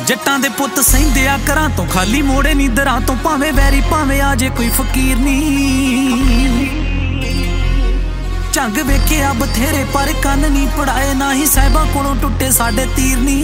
ਜੱਟਾਂ ਦੇ ਪੁੱਤ ਸਹਿੰਦਿਆ ਘਰਾਂ ਤੋਂ ਖਾਲੀ ਮੋੜੇ ਨੀ ਦਰਾਂ ਤੋਂ ਭਾਵੇਂ ਵੈਰੀ ਭਾਵੇਂ ਆ ਜੇ ਕੋਈ ਫਕੀਰ ਨੀ ਝੰਗ ਵੇਖਿਆ ਬਥੇਰੇ ਪਰ ਕੰਨ ਨੀ ਪੜਾਏ ਨਾ ਹੀ ਸਾਹਿਬਾਂ ਕੋਲੋਂ ਟੁੱਟੇ ਸਾਡੇ ਤੀਰ ਨੀ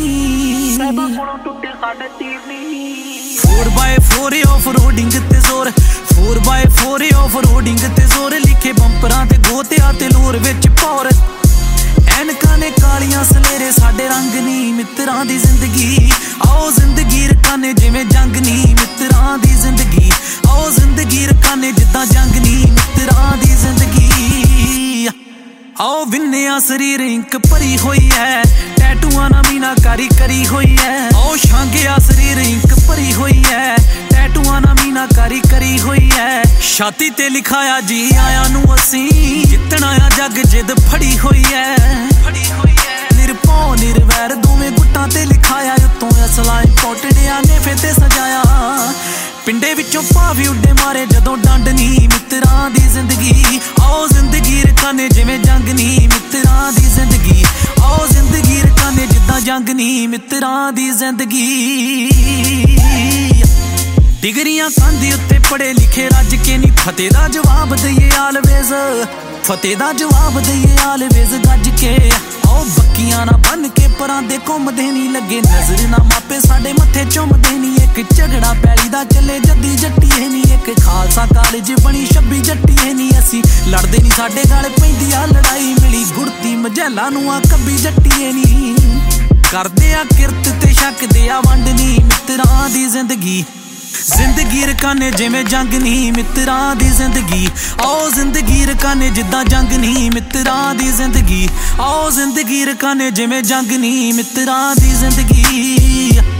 4x4 ਆਫ ਰੋਡਿੰਗ ਤੇ ਜ਼ੋਰ 4x4 ਆਫ ਰੋਡਿੰਗ ਤੇ ਜ਼ੋਰ ਲਿਖੇ ਬੰਪਰਾਂ ਤੇ ਗੋਤਿਆਂ ਤੇ ਲੋਰ ਵਿੱਚ ਪੌਰ ਐਨਕਾਂ ਨੇ ਕਾਲੀਆਂ ਸਲੇਰੇ ਸਾਡੇ ਰੰਗ ਨੀ ਮਿੱਤਰਾਂ ਦੀ ਜ਼ਿੰਦਗੀ ਆਓ ਜ਼ਿੰਦਗੀ ਰਕਾਨੇ ਜਿਵੇਂ ਜੰਗ ਨੀ ਮਿੱਤਰਾਂ ਦੀ ਜ਼ਿੰਦਗੀ ਆਓ ਜ਼ਿੰਦਗੀ ਰਕਾਨੇ ਜਿੱਦਾਂ ਜੰਗ ਨੀ ਮਿੱਤਰਾਂ ਦੀ ਜ਼ਿੰਦਗੀ ਆਓ ਵਿੰਨਿਆ ਸਰੀਰ ਇੰਕ ਭਰੀ ਹੋਈ ਹੈ ਟੈਟੂਆਂ ਨਾਲ ਮੀਨਾਕਾਰੀ ਕਰੀ ਹੋਈ ਹੈ ਆਓ ਛਾਂਗਿਆ ਸਰੀਰ ਇੰਕ ਭਰੀ ਹੋਈ ਹੈ ਟੈਟੂਆਂ ਨਾਲ ਮੀਨਾਕਾਰੀ ਕਰੀ ਹੋਈ ਹੈ ਛਾਤੀ ਤੇ ਲਿਖਾਇਆ ਜੀ ਆਇਆਂ ਨੂੰ ਅਸੀਂ ਜਿੱਤਣਾ ਆ ਜੱਗ ਜਿੱਦ ਫੜੀ ਹੋਈ ਹੈ ਨਿਰਭਉ ਨਿਰਵੈਰ ਦੋਵੇਂ ਗੁੱਟਾਂ ਤੇ ਲਿਖਾਇਆ ਉੱਤੋਂ ਅਸਲਾਂ ਇੰਪੋਰਟਡਿਆਂ ਨੇ ਫੇ ਤੇ ਸਜਾਇਆ ਪਿੰਡੇ ਵਿੱਚੋਂ ਭਾਵੀ ਉੱਡੇ ਮਾਰੇ ਜਦੋਂ ਡੰਡ ਨੀ ਮਿੱਤਰਾਂ ਦੀ ਜ਼ਿੰਦਗੀ ਆਓ ਜ਼ਿੰਦਗੀ ਰਕਾਨੇ ਜਿਵੇਂ ਜੰਗ ਨੀ ਮਿੱਤਰਾਂ ਦੀ ਜ਼ਿੰਦਗੀ ਆਓ ਜ਼ਿੰਦਗੀ ਰਕਾਨੇ ਜਿੱਦਾਂ ਜੰਗ ਨੀ ਮਿੱਤਰਾਂ ਦੀ ਜ਼ਿੰਦਗੀ ਡਿਗਰੀਆਂ ਕੰਧ ਉੱਤੇ ਪੜੇ ਲਿਖੇ ਰੱਜ ਕੇ ਨੀ ਫਤਿਹ ਦਾ ਜਵਾਬ ਦਈਏ ਆਲਵੇਜ਼ ਫਤਿਹ ਦਾ ਜਵਾਬ ਦਈਏ ਆਲਵੇਜ਼ ਗੱਜ ਕੇ ਆਓ ਬੱਕੀਆਂ ਨਾ ਬੰਨ ਕੇ ਪਰਾਂ ਦੇ ਘੁੰਮਦੇ ਨੀ ਲੱਗੇ ਨਜ਼ਰ ਨਾ ਮਾਪੇ ਸਾਡੇ ਮੱਥੇ ਚੁੰਮਦੇ ਨੀ ਇੱਕ ਝਗੜਾ ਪੈਲੀ ਦਾ ਚੱਲੇ ਜੱਦੀ ਜੱਟੀਏ ਨੀ ਇੱਕ ਖਾਲਸਾ ਕਾਲਜ ਬਣੀ 26 ਜੱਟੀਏ ਨੀ ਅਸੀਂ ਲੜਦੇ ਨੀ ਸਾਡੇ ਗਾਲ ਪੈਂਦੀ ਆ ਲੜਾਈ ਮਿਲੀ ਗੁੜਤੀ ਮਝੈਲਾ ਨੂੰ ਆ ਕੱਬੀ ਜੱਟੀਏ ਨੀ ਕਰਦੇ ਆ ਕਿਰਤ ਤੇ ਛਕਦੇ ਆ ਵੰਡ ਨੀ ਮਿੱਤਰਾਂ ਦੀ ਜ਼ਿੰਦਗੀ ਜ਼ਿੰਦਗੀ ਰਕਾਨੇ ਜਿਵੇਂ ਜੰਗ ਨੀ ਮਿੱਤਰਾਂ ਦੀ ਜ਼ਿੰਦਗੀ ਆਓ ਜ਼ਿੰਦਗੀ ਰਕਾਨੇ ਜਿੱਦਾਂ ਜੰਗ ਨੀ ਮਿੱਤਰਾਂ ਦੀ ਜ਼ਿੰਦਗੀ ਆਓ ਜ਼ਿੰਦਗੀ ਰਕਾਨੇ ਜਿਵੇਂ ਜੰਗ ਨੀ ਮਿੱਤਰਾਂ ਦੀ ਜ਼ਿੰਦਗੀ